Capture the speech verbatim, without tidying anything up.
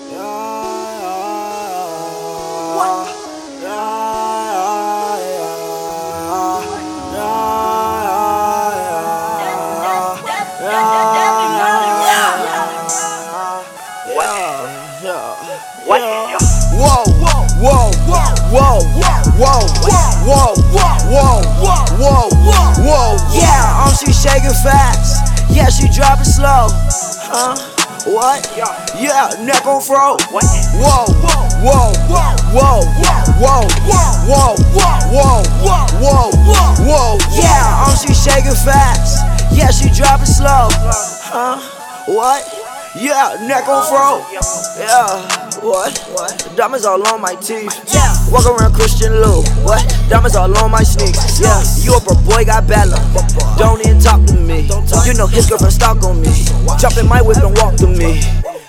Whoa, whoa, whoa, whoa, whoa, whoa, whoa, whoa, whoa. Yeah, um, she shaking fast. Yeah, she dropping slow. Huh? What? Yeah, neck on fro. Whoa, whoa, whoa, whoa, whoa, whoa, whoa, whoa, whoa. Yeah, um, she shaking fast. Yeah, she dropping slow. Huh? What? Yeah, neck on fro. Yeah, what? What? Diamonds all on my teeth. Yeah. Walk around Christian Lou. What? Diamonds all on my sneaks. Yeah, you a broke boy, got bad luck. Don't even talk to me. You know his girlfriend stalk on me. Jump in my whip and walk to me.